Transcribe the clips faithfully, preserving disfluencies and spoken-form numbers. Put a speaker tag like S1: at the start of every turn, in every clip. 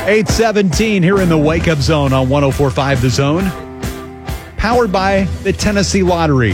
S1: eight seventeen here in the Wake Up Zone on one oh four point five The Zone. Powered by the Tennessee Lottery.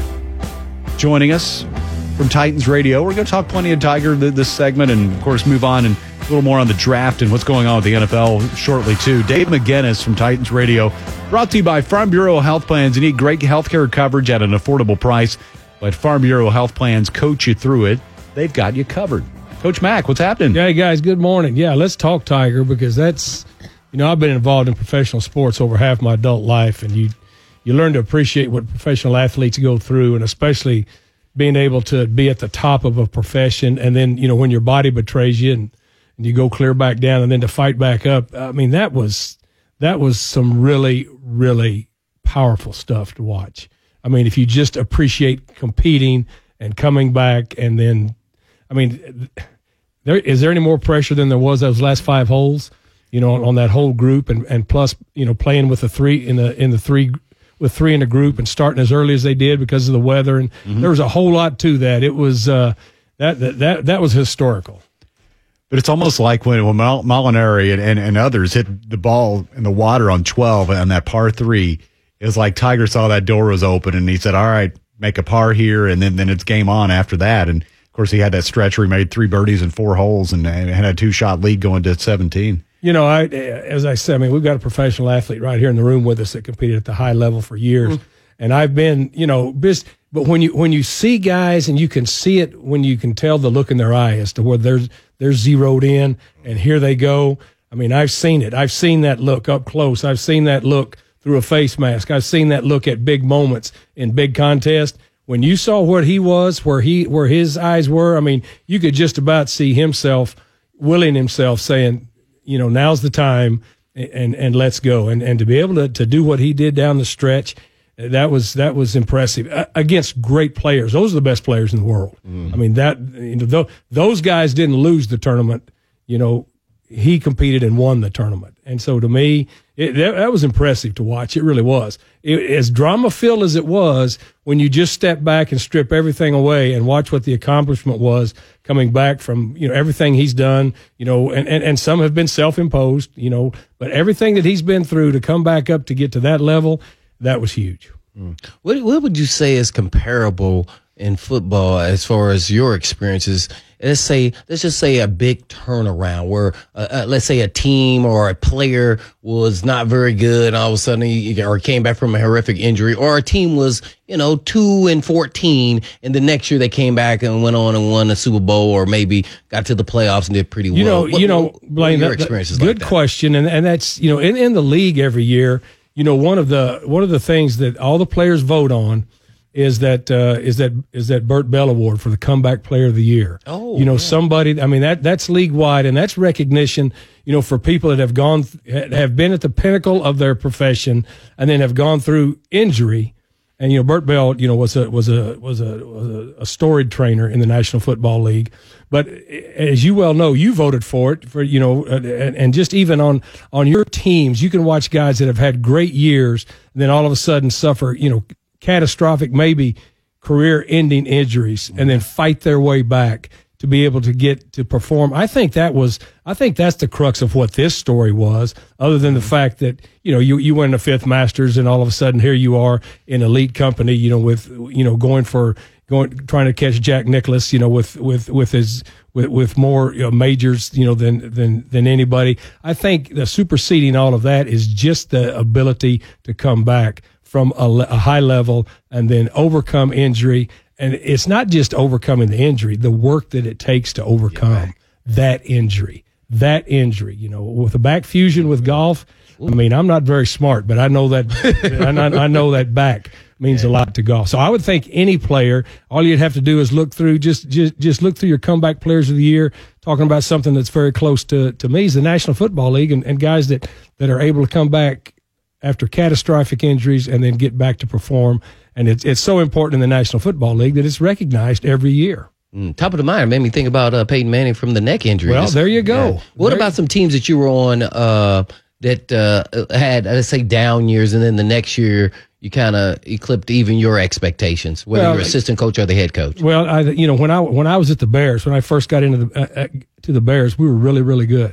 S1: Joining us from Titans Radio. We're going to talk plenty of Tiger this segment and, of course, move on and a little more on the draft and what's going on with the N F L shortly, too. Dave McGinnis from Titans Radio. Brought to you by Farm Bureau Health Plans. You need great health care coverage at an affordable price. But Farm Bureau Health Plans coach you through it. They've got you covered. Coach Mack, what's happening?
S2: Hey, guys, good morning. Yeah, let's talk Tiger because that's, you know, I've been involved in professional sports over half my adult life, and you you learn to appreciate what professional athletes go through, and especially being able to be at the top of a profession, and then, you know, when your body betrays you and, and you go clear back down and then to fight back up. I mean, that was that was some really, really powerful stuff to watch. I mean, if you just appreciate competing and coming back, and then, I mean, there is there any more pressure than there was those last five holes, you know, on, on that whole group, and, and plus, you know, playing with the three in the in the three with three in a group and starting as early as they did because of the weather, and mm-hmm. there was a whole lot to that. It was uh, that, that that that was historical.
S1: But it's almost like when, when Molinari and, and, and others hit the ball in the water on twelve on that par three. It was like Tiger saw that door was open and he said, "All right, make a par here," and then then it's game on after that. And of course, he had that stretch where he made three birdies and four holes and, and had a two-shot lead going to seventeen.
S2: You know, I, as I said, I mean, we've got a professional athlete right here in the room with us that competed at the high level for years. Mm-hmm. And I've been, you know, bis- but when you when you see guys and you can see it, when you can tell the look in their eye as to where they're, they're zeroed in and here they go. I mean, I've seen it. I've seen that look up close. I've seen that look through a face mask. I've seen that look at big moments in big contests. When you saw what he was, where he where his eyes were, I mean, you could just about see himself, willing himself, saying, you know, now's the time, and and let's go. And and to be able to, to do what he did down the stretch, that was that was impressive uh, against great players. Those are the best players in the world. Mm. I mean, that you know, th- those guys didn't lose the tournament. You know, he competed and won the tournament. And so to me, it, that, that was impressive to watch. It really was. It, as drama-filled as it was, when you just step back and strip everything away and watch what the accomplishment was coming back from, you know, everything he's done, you know, and, and, and some have been self-imposed, you know, but everything that he's been through to come back up to get to that level, that was huge.
S3: Mm. What, what would you say is comparable in football as far as your experiences? Let's say, let's just say a big turnaround where, uh, uh, let's say a team or a player was not very good, and all of a sudden, he, or came back from a horrific injury, or a team was, you know, two and fourteen, and the next year they came back and went on and won a Super Bowl, or maybe got to the playoffs and did pretty well.
S2: You know,
S3: what,
S2: you know,
S3: what,
S2: Blaine,
S3: what your
S2: that,
S3: experiences
S2: good
S3: like that?
S2: question, and and that's, you know, in, in the league every year, you know, one of the one of the things that all the players vote on is that uh, is that is that Burt Bell Award for the Comeback Player of the Year.
S3: Oh,
S2: you know,
S3: yeah.
S2: somebody. I mean, that that's league wide, and that's recognition. You know, for people that have gone have been at the pinnacle of their profession, and then have gone through injury. And you know, Burt Bell, you know, was a was a was a was a, a storied trainer in the National Football League. But as you well know, you voted for it. For you know, and, and just even on on your teams, you can watch guys that have had great years, and then all of a sudden suffer. You know. Catastrophic, maybe career-ending injuries, and then fight their way back to be able to get to perform. I think that was, I think that's the crux of what this story was, other than the fact that, you know, you, you win the fifth Masters and all of a sudden here you are in elite company, you know, with, you know, going for, going, trying to catch Jack Nicklaus, you know, with, with, with his, with, with more you know, majors, you know, than, than, than anybody. I think the superseding all of that is just the ability to come back from a, a high level and then overcome injury. And it's not just overcoming the injury, the work that it takes to overcome that injury, that injury, you know, with a back fusion with golf. I mean, I'm not very smart, but I know that, I, I know that back means a lot to golf. So I would think any player, all you'd have to do is look through, just, just, just look through your comeback players of the year, talking about something that's very close to, to me is the National Football League, and, and guys that, that are able to come back after catastrophic injuries and then get back to perform. And it's it's so important in the National Football League that it's recognized every year.
S3: Mm, top of the mind, made me think about uh, Peyton Manning from the neck injury.
S2: Well, there you go.
S3: Yeah. What
S2: there
S3: about
S2: you-
S3: some teams that you were on uh, that uh, had, let's say, down years, and then the next year you kind of eclipsed even your expectations, whether
S2: well,
S3: you're assistant coach or the head coach?
S2: Well, I, you know, when I when I was at the Bears, when I first got into the uh, to the Bears, we were really really good.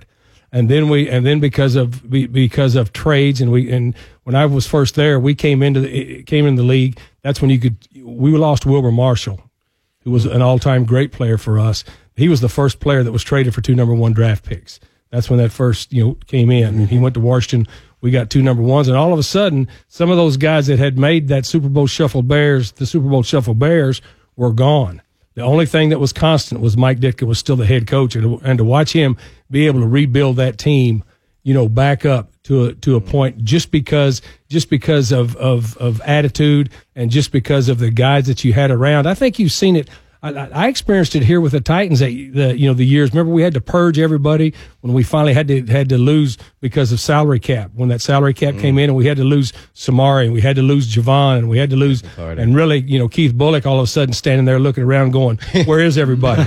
S2: And then we, and then because of because of trades, and we, and when I was first there, we came into the came in the league. That's when you could. We lost Wilber Marshall, who was an all-time great player for us. He was the first player that was traded for two number one draft picks. That's when that first, you know, came in. And he went to Washington. We got two number ones, and all of a sudden, some of those guys that had made that Super Bowl Shuffle Bears, the Super Bowl Shuffle Bears, were gone. The only thing that was constant was Mike Ditka was still the head coach, and, and to watch him be able to rebuild that team, you know, back up to a, to a point just because just because of, of of attitude and just because of the guys that you had around. I think you've seen it. I, I experienced it here with the Titans. That the you know the years. Remember, we had to purge everybody when we finally had to had to lose because of salary cap. When that salary cap mm. came in, and we had to lose Samari, and we had to lose Javon, and we had to lose, and really, you know, Keith Bullock all of a sudden standing there looking around, going, "Where is everybody?"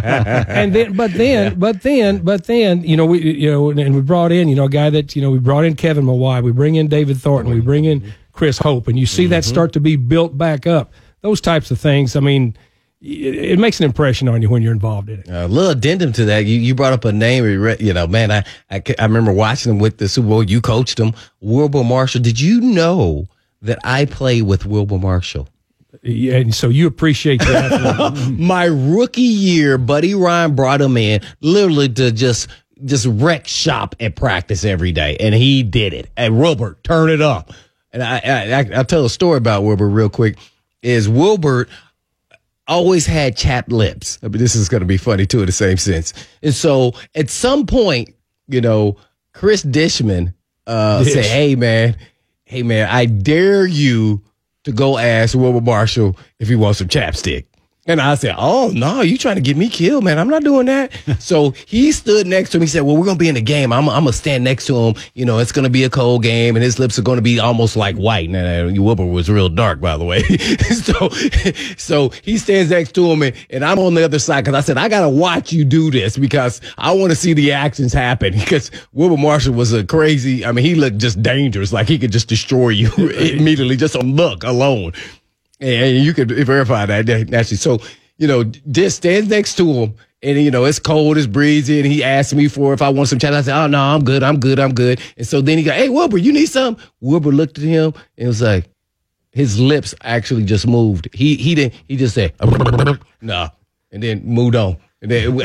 S2: and then, but then, but then, but then, you know, we you know, and we brought in, you know, a guy that you know, we brought in Kevin Mawai, we bring in David Thornton, we bring in Chris Hope, and you see mm-hmm. that start to be built back up. Those types of things. I mean. It makes an impression on you when you're involved in it.
S3: A little addendum to that. You, you brought up a name, you know, man, I, I, I remember watching him with the Super Bowl. You coached him, Wilber Marshall. Did you know that I played with Wilber Marshall?
S2: Yeah, and so you appreciate that.
S3: My rookie year, Buddy Ryan brought him in literally to just just wreck shop at practice every day, and he did it. And Wilbert, turn it up. And I, I, I, I'll tell a story about Wilbert real quick. Is Wilbert always had chapped lips. I mean, this is going to be funny, too, in the same sense. And so at some point, you know, Chris Dishman uh,
S2: Dish.
S3: said, hey, man, hey, man, I dare you to go ask Wilber Marshall if he wants some chapstick. And I said, oh, no, you trying to get me killed, man. I'm not doing that. So he stood next to him. He said, well, we're going to be in the game. I'm, I'm going to stand next to him. You know, it's going to be a cold game, and his lips are going to be almost like white. And uh, Wilber was real dark, by the way. so so he stands next to him, and, and I'm on the other side because I said, I got to watch you do this because I want to see the actions happen. Because Wilber Marshall was a crazy, I mean, he looked just dangerous. Like he could just destroy you immediately just on look alone. And you could verify that, actually. So, you know, just stands next to him, and, you know, it's cold, it's breezy, and he asked me for if I want some chat. I said, oh, no, I'm good, I'm good, I'm good. And so then he got, hey, Wilber, you need some? Wilber looked at him and was like, his lips actually just moved. He he didn't, he just said, no, and then moved on. And then,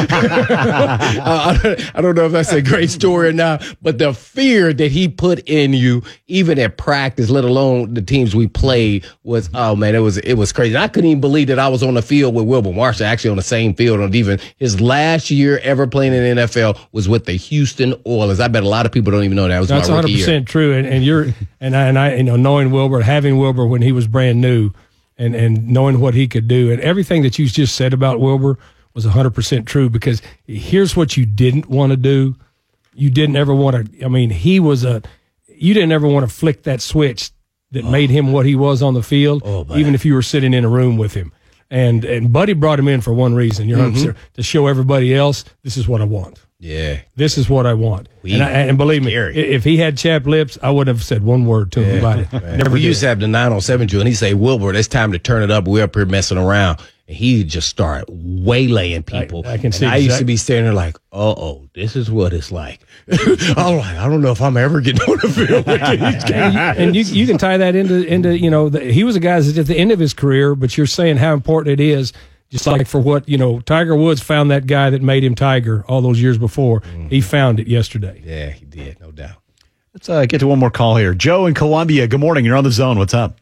S3: I, I don't know if that's a great story or not, but the fear that he put in you, even at practice, let alone the teams we played, was, oh man, it was it was crazy. I couldn't even believe that I was on the field with Wilber Marshall, actually on the same field. On even his last year ever playing in the N F L was with the Houston Oilers. I bet a lot of people don't even know that was
S2: that's
S3: my rookie
S2: year. That's one hundred percent true. And, and you're and I and I you know knowing Wilber, having Wilber when he was brand new, and and knowing what he could do, and everything that you just said about Wilber was one hundred percent true, because here's what you didn't want to do. You didn't ever want to, I mean, he was a, you didn't ever want to flick that switch that oh, made him what he was on the field, oh, even if you were sitting in a room with him. And and Buddy brought him in for one reason, you know, mm-hmm. to show everybody else, this is what I want.
S3: Yeah.
S2: This is what I want. We, and, I, and believe me, scary. If he had chapped lips, I wouldn't have said one word to him yeah, about it. Never
S3: we
S2: did.
S3: used to have the nine on seven drill, and he'd say, Wilbur, it's time to turn it up. We're up here messing around. And he just started waylaying people.
S2: I, I can see.
S3: And I used to be standing there like, uh-oh, this is what it's like. I'm like, I don't know if I'm ever getting on the field with these guys.
S2: And, and you, you can tie that into, into you know, the, he was a guy that's at the end of his career, but you're saying how important it is, just like for what, you know, Tiger Woods found that guy that made him Tiger all those years before. Mm-hmm. He found it yesterday.
S3: Yeah, he did, no doubt.
S1: Let's uh, get to one more call here. Joe in Columbia, good morning. You're on the zone. What's up?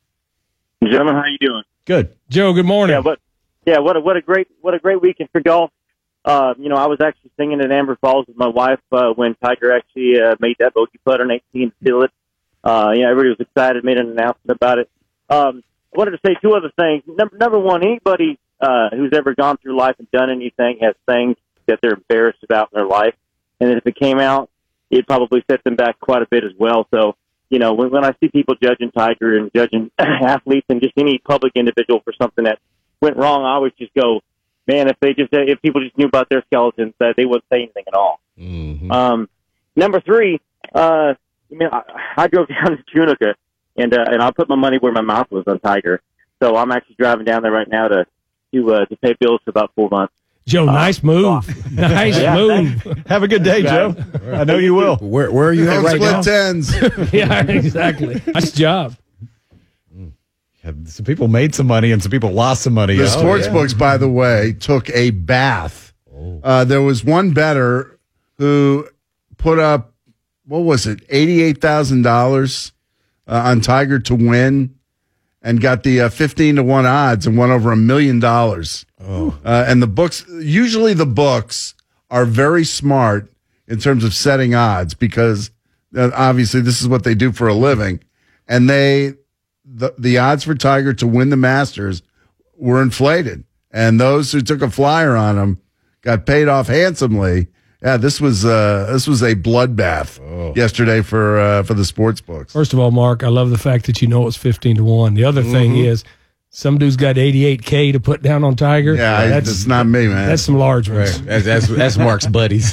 S4: Gentlemen, how you doing?
S1: Good.
S2: Joe, good morning.
S4: Yeah, but yeah, what a what a great what a great weekend for golf. Uh, you know, I was actually singing at Amber Falls with my wife uh, when Tiger actually uh, made that bogey putt on eighteen to seal it. Uh, yeah, everybody was excited, made an announcement about it. Um, I wanted to say two other things. Number number one, anybody uh, who's ever gone through life and done anything has things that they're embarrassed about in their life, and if it came out, it probably set them back quite a bit as well. So, you know, when, when I see people judging Tiger and judging athletes and just any public individual for something that went wrong, I always just go, man, if they just, if people just knew about their skeletons, that they wouldn't say anything at all.
S3: Mm-hmm.
S4: Um, number three, uh, I mean, I, I drove down to Tunica, and uh, and I put my money where my mouth was on Tiger. So I'm actually driving down there right now to to uh, to pay bills for about four months.
S2: Joe, nice move. Nice
S4: Yeah,
S2: move.
S1: Have a good day, Joe. I know you will.
S3: Where, where are you at
S5: Don't
S3: right
S5: split
S3: now?
S5: tens.
S2: Yeah, exactly. Nice job.
S1: Yeah, some people made some money and some people lost some money.
S5: The
S1: Oh,
S5: sports
S1: yeah.
S5: books, by the way, took a bath. Uh, there was one bettor who put up, what was it, eighty-eight thousand dollars uh, on Tiger to win and got the uh, fifteen to one odds and won over a million dollars. Uh, and the books, usually the books are very smart in terms of setting odds because uh, obviously this is what they do for a living. And they, the, the odds for Tiger to win the Masters were inflated. And those who took a flyer on him got paid off handsomely. Yeah, this was uh, this was a bloodbath yesterday for uh, for the sports books.
S2: First of all, Mark, I love the fact that you know it's fifteen to one. The other thing
S5: Mm-hmm.
S2: is some dude's got eighty-eight K to put down on Tiger.
S5: Yeah, I,
S2: that's,
S5: that's not me, man.
S2: that's some large ones.
S3: That's, that's, that's Mark's buddies.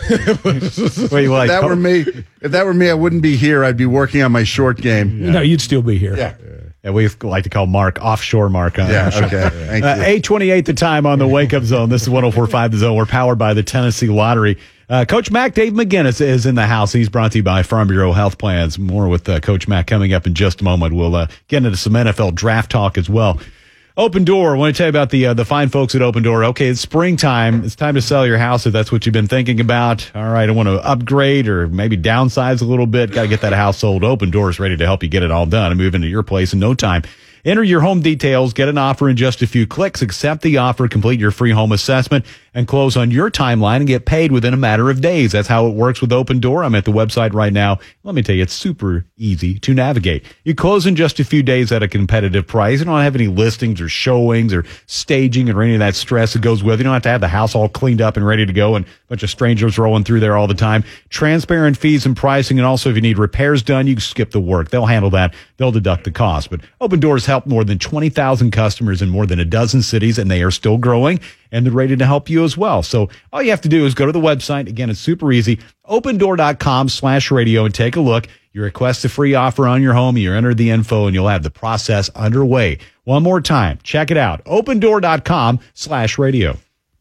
S1: Wait, you like,
S5: if that were me, if that were me, I wouldn't be here. I'd be working on my short game.
S2: You know, you'd still be here.
S5: Yeah,
S1: yeah, we like to call Mark offshore Mark. On
S5: yeah.
S1: our show.
S5: Okay, thank
S1: Uh,
S5: you.
S1: eight twenty-eight the time on the Wake Up Zone. This is one oh four point five The Zone. We're powered by the Tennessee Lottery. Uh, Coach Mac, Dave McGinnis is in the house. He's brought to you by Farm Bureau Health Plans. More with uh, Coach Mac coming up in just a moment. We'll uh, get into some N F L draft talk as well. Open Door. I want to tell you about the uh, the fine folks at Open Door. Okay, it's springtime. It's time to sell your house if that's what you've been thinking about. All right, I want to upgrade or maybe downsize a little bit. Got to get that house sold. Open Door is ready to help you get it all done and move into your place in no time. Enter your home details, get an offer in just a few clicks, accept the offer, complete your free home assessment, and close on your timeline and get paid within a matter of days. That's how it works with Open Door. I'm at the website right now. Let me tell you, it's super easy to navigate. You close in just a few days at a competitive price. You don't have any listings or showings or staging or any of that stress that goes with it. You don't have to have the house all cleaned up and ready to go and a bunch of strangers rolling through there all the time. Transparent fees and pricing, and also if you need repairs done, you can skip the work. They'll handle that. They'll deduct the cost. But Open Doors helped more than twenty thousand customers in more than a dozen cities, and they are still growing, and they're ready to help you as well. So all you have to do is go to the website. Again, it's super easy. opendoor.com slash radio and take a look. You request a free offer on your home. You enter the info, and you'll have the process underway. One more time. Check it out. opendoor.com slash radio.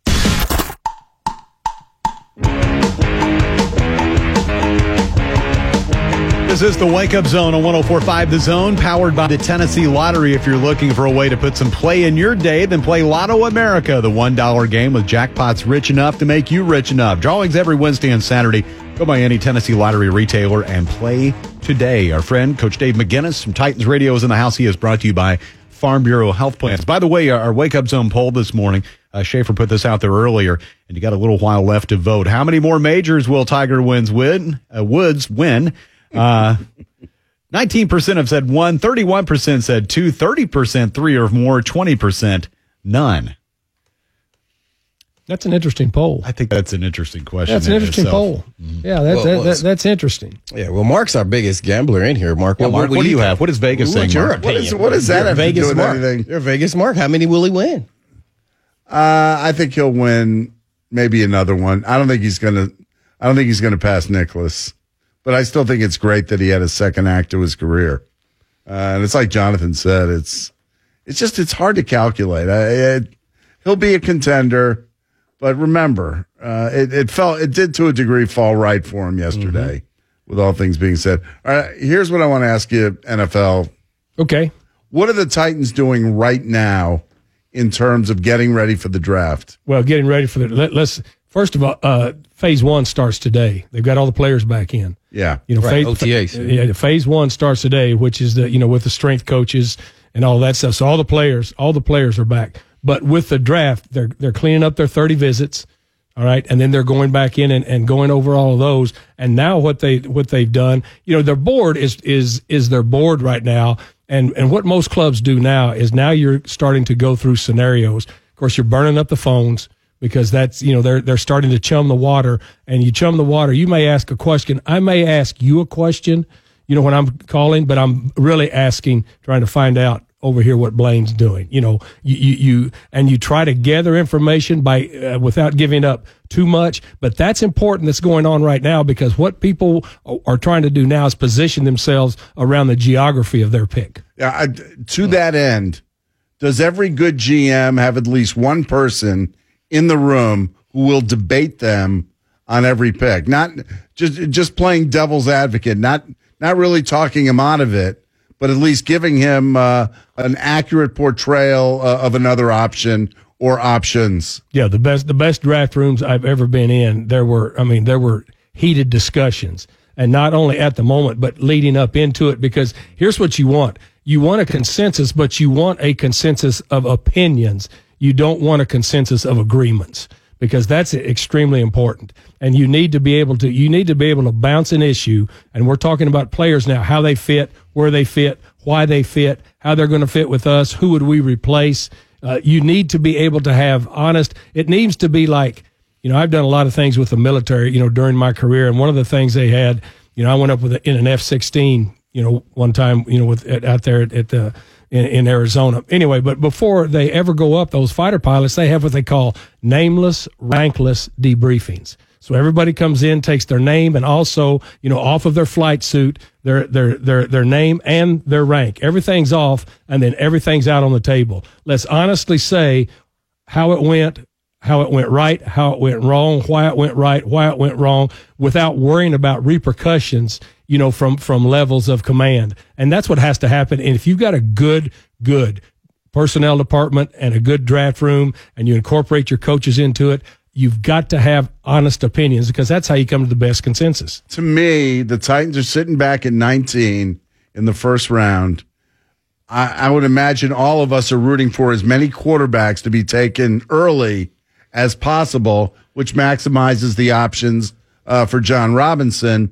S1: This is the Wake Up Zone on one oh four point five The Zone, powered by the Tennessee Lottery. If you're looking for a way to put some play in your day, then play Lotto America, the one dollar game with jackpots rich enough to make you rich enough. Drawings every Wednesday and Saturday. Go by any Tennessee Lottery retailer and play today. Our friend, Coach Dave McGinnis from Titans Radio is in the house. He is brought to you by Farm Bureau Health Plans. By the way, our Wake Up Zone poll this morning, uh, Schaefer put this out there earlier, and you got a little while left to vote. How many more majors will Tiger Woods win? Uh, Woods win? Uh, nineteen percent have said one, thirty-one percent said two, thirty percent three or more, twenty percent none.
S2: That's an interesting poll.
S1: I think that's an interesting question.
S2: That's an
S1: in
S2: interesting
S1: itself.
S2: poll. Yeah, that's
S3: Well,
S2: that,
S3: well,
S2: that, that's interesting.
S3: Yeah, well, Mark's our biggest gambler in here. Mark,
S1: Yeah, Mark, what do you have? What is Vegas saying,
S3: What's your
S1: Mark?
S5: What is,
S3: opinion?
S5: what does that
S3: You're
S5: have to
S3: Vegas
S5: do with
S3: Mark.
S5: anything?
S3: You're Vegas Mark. How many will he win?
S5: Uh, I think he'll win maybe another one. I don't think he's gonna. I don't think he's gonna pass Nicholas, but I still think it's great that he had a second act to his career. Uh, and it's like Jonathan said, it's it's just it's hard to calculate. I, it, he'll be a contender, but remember, uh, it it fell it did to a degree fall right for him yesterday. Mm-hmm. With all things being said, all right. Here's what I want to ask you, N F L.
S2: Okay.
S5: What are the Titans doing right now in terms of getting ready for the draft?
S2: Well, getting ready for the let, let's first of all, uh, phase one starts today. They've got all the players back in.
S5: Yeah.
S2: You know,
S3: Right,
S2: phase,
S3: O T As.
S2: Yeah, phase one starts today, which is the you know with the strength coaches and all that stuff. So all the players, all the players are back. But with the draft, they're they're cleaning up their thirty visits, all right, and then they're going back in and, and going over all of those. And now what they what they've done, you know, their board is is is their board right now. And and what most clubs do now is now you're starting to go through scenarios. Of course, you're burning up the phones because that's, you know, they're they're starting to chum the water. And you chum the water, you may ask a question. I may ask you a question, you know, when I'm calling, but I'm really asking, trying to find out over here what Blaine's doing. You know, you you, you and you try to gather information by uh, without giving up too much. But that's important. That's going on right now because what people are trying to do now is position themselves around the geography of their pick.
S5: Yeah. I, to that end, does every good G M have at least one person in the room who will debate them on every pick. Not just just playing devil's advocate, not not really talking him out of it, but at least giving him uh, an accurate portrayal uh, of another option or options.
S2: Yeah, the best the best draft rooms I've ever been in, there were I mean, there were heated discussions. And not only at the moment, but leading up into it, because here's what you want. You want a consensus, but you want a consensus of opinions. You don't want a consensus of agreements, because that's extremely important. And you need to be able to, you need to be able to bounce an issue. And we're talking about players now, how they fit, where they fit, why they fit, how they're going to fit with us, who would we replace. Uh, you need to be able to have honest, it needs to be like, you know, I've done a lot of things with the military, you know, during my career. And one of the things they had, you know, I went up with a, in an F sixteen, you know, one time, you know, with at, out there at, at the, in, in Arizona. Anyway, but before they ever go up, those fighter pilots, they have what they call nameless, rankless debriefings. So everybody comes in, takes their name, and also, you know, off of their flight suit, their, their, their, their name and their rank. Everything's off, and then everything's out on the table. Let's honestly say how it went, how it went right, how it went wrong, why it went right, why it went wrong, without worrying about repercussions, you know, from, from levels of command. And that's what has to happen. And if you've got a good, good personnel department and a good draft room, and you incorporate your coaches into it, you've got to have honest opinions, because that's how you come to the best consensus.
S5: To me, the Titans are sitting back at nineteen in the first round. I, I would imagine all of us are rooting for as many quarterbacks to be taken early as possible, which maximizes the options uh, for John Robinson.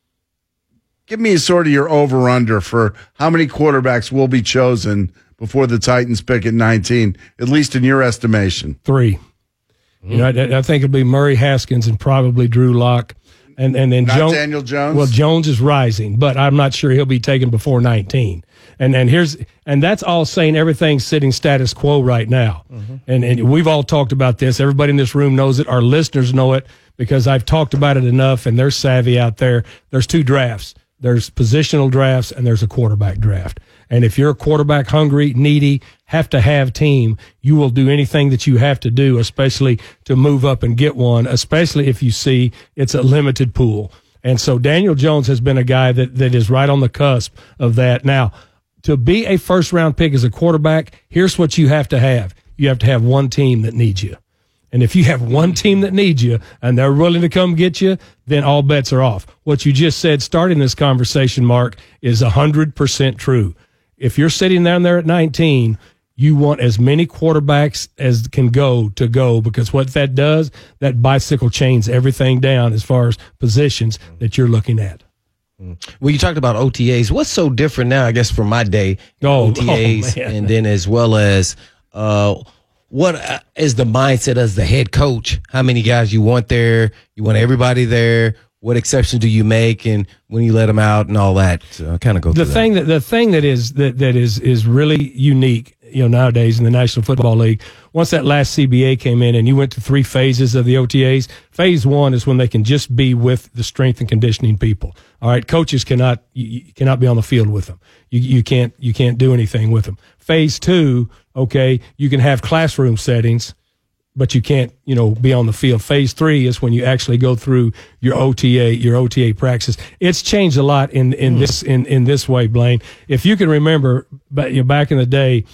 S5: Give me sort of your over-under for how many quarterbacks will be chosen before the Titans pick at nineteen, at least in your estimation.
S2: Three. Mm-hmm. You know, I, I think it'll be Murray Haskins and probably Drew Lock. And, and then
S5: Not
S2: Jones,
S5: Daniel Jones?
S2: Well, Jones is rising, but I'm not sure he'll be taken before nineteen. And and here's and that's all saying everything's sitting status quo right now. Mm-hmm. And and we've all talked about this. Everybody in this room knows it. Our listeners know it, because I've talked about it enough, and they're savvy out there. There's two drafts. There's positional drafts, and there's a quarterback draft. And if you're a quarterback hungry, needy, have to have team, you will do anything that you have to do, especially to move up and get one, especially if you see it's a limited pool. And so Daniel Jones has been a guy that, that is right on the cusp of that. Now, to be a first round pick as a quarterback, here's what you have to have. You have to have one team that needs you. And if you have one team that needs you and they're willing to come get you, then all bets are off. What you just said starting this conversation, Mark, is one hundred percent true. If you're sitting down there at nineteen, you want as many quarterbacks as can go to go, because what that does, that bicycle chains everything down as far as positions that you're looking at.
S3: Well, you talked about O T As. What's so different now, I guess, from my day?
S2: Oh,
S3: O T As,
S2: oh, man.
S3: and then as well as uh, what uh, is the mindset as the head coach? How many guys you want there? You want everybody there? What exceptions do you make, and when you let them out, and all that? So kind of go
S2: the
S3: through
S2: thing
S3: that.
S2: that the thing that is that that is is really unique, you know, nowadays in the National Football League. Once that last C B A came in, and you went to three phases of the O T As. Phase one is when they can just be with the strength and conditioning people. All right, coaches cannot you, you cannot be on the field with them. You you can't you can't do anything with them. Phase two, okay, you can have classroom settings, but you can't, you know, be on the field. Phase three is when you actually go through your O T A, your O T A practice. It's changed a lot in, in this, in, in this way, Blaine. If you can remember, but you know, back in the day,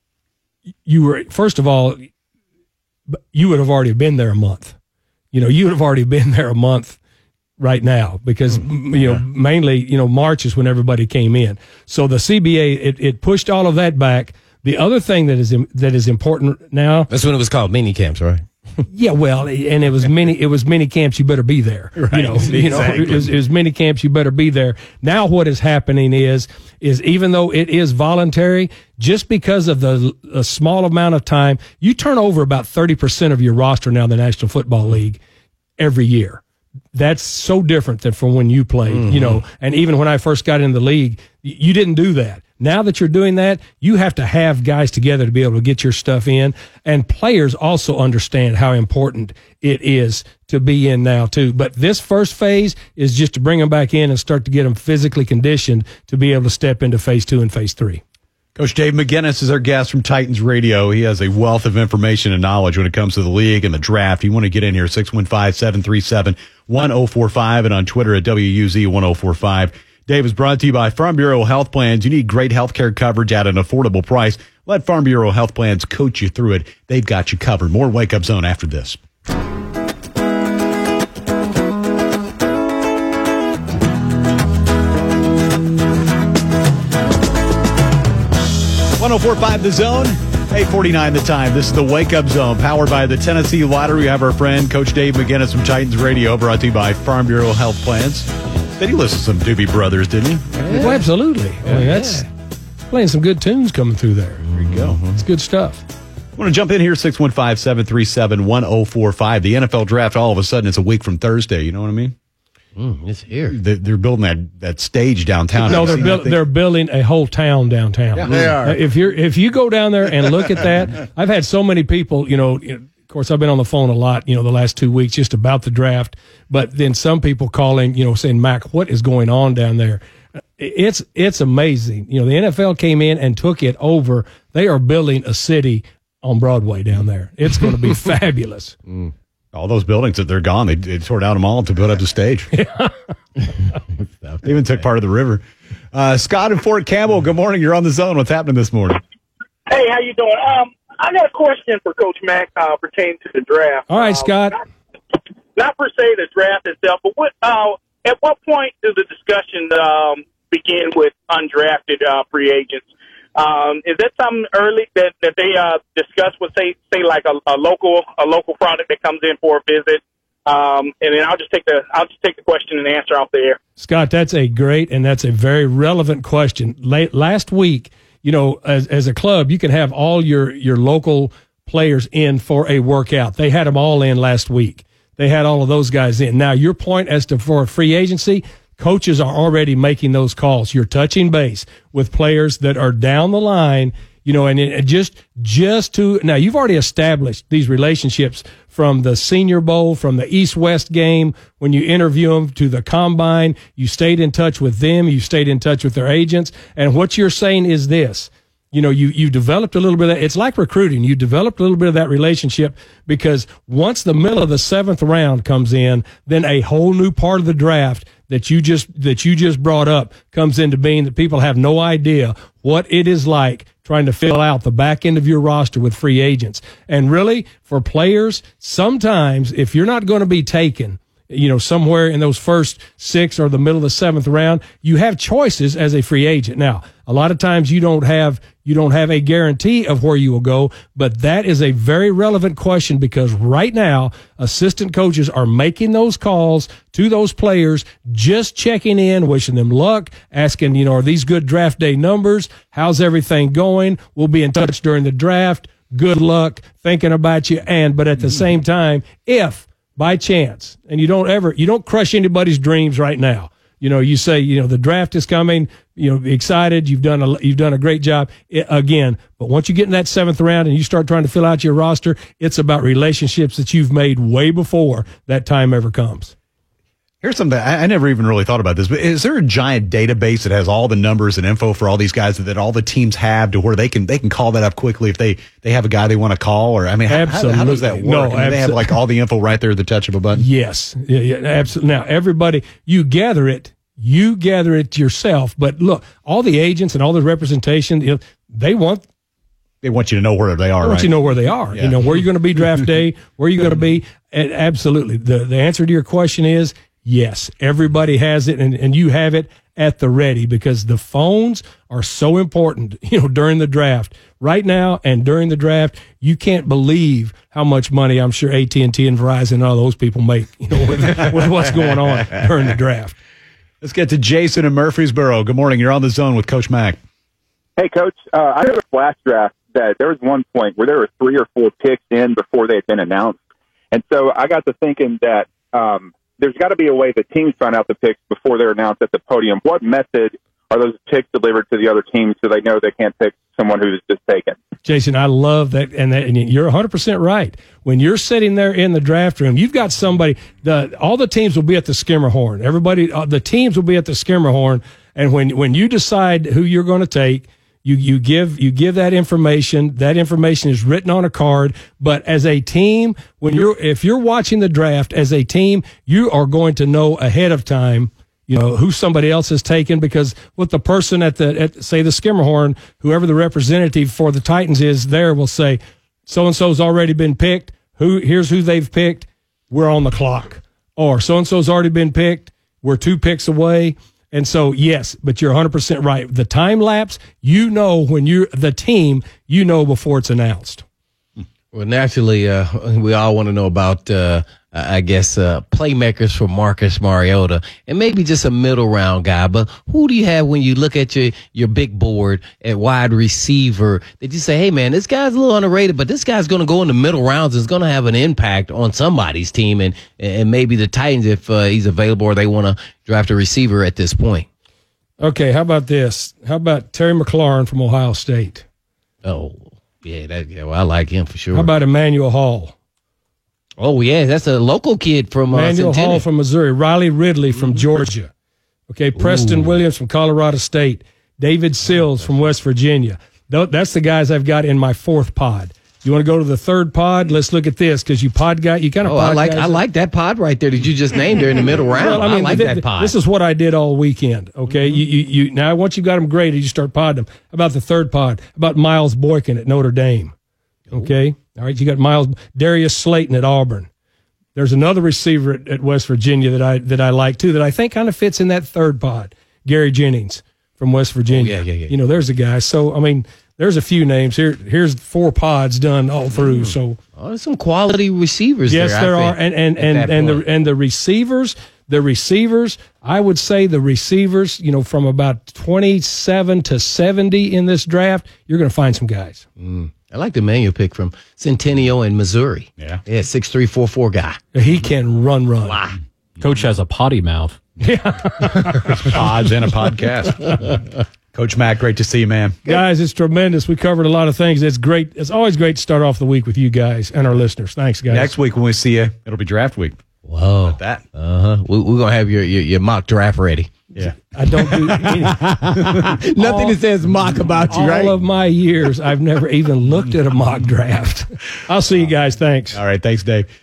S2: you were, first of all, you would have already been there a month. You know, you would have already been there a month right now, because, you know, mainly, you know, March is when everybody came in. So the C B A, it, it pushed all of that back. The other thing that is that is important now.
S3: That's when it was called mini camps, right?
S2: Yeah, well, and it was mini. It was mini camps. You better be there.
S1: Right,
S2: you know,
S1: exactly.
S2: you know, it was, it was mini camps. You better be there. Now, what is happening is, is even though it is voluntary, just because of the a small amount of time, you turn over about thirty percent of your roster now in the National Football League every year. That's so different than from when you played, mm-hmm. you know. And even when I first got in the league, you didn't do that. Now that you're doing that, you have to have guys together to be able to get your stuff in. And players also understand how important it is to be in now, too. But this first phase is just to bring them back in and start to get them physically conditioned to be able to step into phase two and phase three.
S1: Coach Dave McGinnis is our guest from Titans Radio. He has a wealth of information and knowledge when it comes to the league and the draft. You want to get in here, six one five, seven three seven, one oh four five, and on Twitter at W U Z one oh four five. Dave is brought to you by Farm Bureau Health Plans. You need great health care coverage at an affordable price. Let Farm Bureau Health Plans coach you through it. They've got you covered. More Wake Up Zone after this. one oh four point five The Zone, eight forty-nine the time. This is the Wake Up Zone, powered by the Tennessee Lottery. We have our friend, Coach Dave McGinnis from Titans Radio, brought to you by Farm Bureau Health Plans. Did he listen to some Doobie Brothers, didn't he?
S2: Yeah. Well, absolutely. I mean, that's playing some good tunes coming through there.
S1: There you go.
S2: It's good stuff.
S1: I want to jump in here, six one five, seven three seven, one oh four five. The N F L draft, all of a sudden, it's a week from Thursday. You know what I mean?
S3: Mm, it's here.
S1: They're building that, that stage downtown.
S2: No, they're build, they're building a whole town downtown.
S5: Yeah, they are.
S2: If you're if you go down there and look at that, I've had so many people. You know, of course, I've been on the phone a lot. You know, the last two weeks just about the draft. But then some people calling, you know, saying, "Mac, what is going on down there?" It's it's amazing. You know, the N F L came in and took it over. They are building a city on Broadway down there. It's going to be fabulous.
S1: Mm. All those buildings that they're gone, they, they tore down them all to put up the stage. Yeah. They even took part of the river. Uh, Scott in Fort Campbell, good morning. You're on the Zone. What's happening this morning?
S6: Hey, how you doing? Um, I got a question for Coach Mack uh, pertaining to the draft.
S2: All right,
S6: uh,
S2: Scott.
S6: Not, not per se the draft itself, but what? Uh, at what point does the discussion um, begin with undrafted uh, free agents? Um, is that something early that, that they uh, discuss with, say, say like a, a local a local product that comes in for a visit? Um, and then I'll just take the I'll just take the question and answer off the air.
S2: Scott, that's a great and that's a very relevant question. Late, last week, you know, as as a club, you can have all your your local players in for a workout. They had them all in last week. They had all of those guys in. Now, your point as to for free agency, coaches are already making those calls. You're touching base with players that are down the line, you know, and it just, just to, now you've already established these relationships from the Senior Bowl, from the East-West game, when you interview them to the combine, you stayed in touch with them, you stayed in touch with their agents. And what you're saying is this, you know, you, you developed a little bit of that. It's like recruiting. You developed a little bit of that relationship because once the middle of the seventh round comes in, then a whole new part of the draft that you just, that you just brought up comes into being that people have no idea what it is like trying to fill out the back end of your roster with free agents. And really for players, sometimes if you're not going to be taken, you know, somewhere in those first six or the middle of the seventh round, you have choices as a free agent. Now, a lot of times you don't have, you don't have a guarantee of where you will go, but that is a very relevant question because right now, assistant coaches are making those calls to those players, just checking in, wishing them luck, asking, you know, are these good draft day numbers? How's everything going? We'll be in touch during the draft. Good luck, thinking about you. And, but at the same time, if by chance, and you don't ever, you don't crush anybody's dreams right now. You know, you say, you know, the draft is coming, you know, excited, you've done a, you've done a great job it, again. But once you get in that seventh round and you start trying to fill out your roster, it's about relationships that you've made way before that time ever comes.
S1: Here's something I, I never even really thought about this, but is there a giant database that has all the numbers and info for all these guys that, that all the teams have to where they can they can call that up quickly if they, they have a guy they want to call? Or I mean, how, how, how does that work?
S2: No,
S1: I mean, they have like all the info right there at the touch of a button.
S2: Yes, yeah, yeah, absolutely. Now everybody, you gather it, you gather it yourself. But look, all the agents and all the representation, you know, they want.
S1: They want you to know where they are.
S2: They want
S1: right?
S2: you to know where they are. Yeah. You know where you're going to be draft day, where you're going to be. And absolutely, the the answer to your question is. Yes, everybody has it, and, and you have it at the ready because the phones are so important, you know, during the draft. Right now and during the draft, you can't believe how much money I'm sure A T and T and Verizon and all those people make, you know, with, with what's going on during the draft.
S1: Let's get to Jason in Murfreesboro. Good morning. You're on the Zone with Coach Mack.
S7: Hey, Coach. Uh, I heard a flash draft that there was one point where there were three or four picks in before they had been announced. And so I got to thinking that um, – there's got to be a way that teams find out the picks before they're announced at the podium. What method are those picks delivered to the other teams so they know they can't pick someone who's just taken?
S2: Jason, I love that, and, that, and you're one hundred percent right. When you're sitting there in the draft room, you've got somebody. The all the teams will be at the skimmer horn. Everybody, uh, the teams will be at the skimmer horn, and when when you decide who you're going to take, You you give you give that information. That information is written on a card. But as a team, when you're if you're watching the draft as a team, you are going to know ahead of time, you know, who somebody else has taken, because what the person at the at say the Skimmerhorn, whoever the representative for the Titans is there, will say, so and so's already been picked. Who here's who they've picked. We're on the clock. Or so and so's already been picked. We're two picks away. And so, yes, but you're one hundred percent right. The time lapse, you know, when you're the team, you know before it's announced.
S3: Well, naturally, uh, we all want to know about, uh, I guess, uh, playmakers for Marcus Mariota, and maybe just a middle round guy. But who do you have when you look at your, your big board at wide receiver that you say, hey, man, this guy's a little underrated, but this guy's going to go in the middle rounds and is going to have an impact on somebody's team, and, and maybe the Titans if uh, he's available or they want to draft a receiver at this point?
S2: Okay, how about this? How about Terry McLaurin from Ohio State?
S3: Oh, yeah, that, yeah, well, I like him for sure.
S2: How about Emmanuel Hall?
S3: Oh, yeah, that's a local kid from uh,
S2: Emmanuel
S3: Centennial.
S2: Hall from Missouri. Riley Ridley from
S3: Mm-hmm.
S2: Georgia. Okay, Preston
S3: Ooh.
S2: Williams from Colorado State. David Sills from West Virginia. Tho- That's the guys I've got in my fourth pod. You want to go to the third pod? Let's look at this, because you pod guy, you kind of
S3: Oh,
S2: pod
S3: I like
S2: guys-
S3: I like that pod right there that you just named there in the middle round.
S2: Well,
S3: I, like
S2: th-
S3: that pod.
S2: This is what I did all weekend. Okay, you, you, you now once you got them graded, you start podding them. How about the third pod? How about Miles Boykin at Notre Dame? Okay, all right. You got Miles Darius Slayton at Auburn. There's another receiver at, at West Virginia that I that I like too, that I think kind of fits in that third pod. Gary Jennings from West Virginia.
S3: Oh, yeah, yeah, yeah.
S2: You know, there's a guy. So I mean, there's a few names here. Here's four pods done all through. So
S3: oh, there's some quality receivers.
S2: yes,
S3: there, I
S2: there are,
S3: think,
S2: and and
S3: at
S2: and
S3: that
S2: and
S3: point.
S2: the and the receivers, the receivers. I would say the receivers. You know, from about twenty-seven to seventy in this draft, you're going to find some guys.
S3: Mm. I like the manual pick from Centennial in Missouri.
S1: Yeah.
S3: Yeah, six three four four guy.
S2: He can run, run.
S3: Wow.
S8: Coach has a potty mouth.
S1: Pods and a podcast. Coach Mack, great to see you, man.
S2: Guys, it's tremendous. We covered a lot of things. It's great. It's always great to start off the week with you guys and our listeners. Thanks, guys.
S1: Next week when we see you, it'll be draft week.
S3: Whoa.
S1: That.
S3: Uh huh. We, we're gonna have your, your your mock draft ready.
S1: Yeah.
S2: I don't do any,
S3: Nothing
S2: All-
S3: that says mock about you,
S2: all
S3: right?
S2: of my years. I've never even looked at a mock draft. I'll see you guys. Thanks.
S1: All right. Thanks, Dave.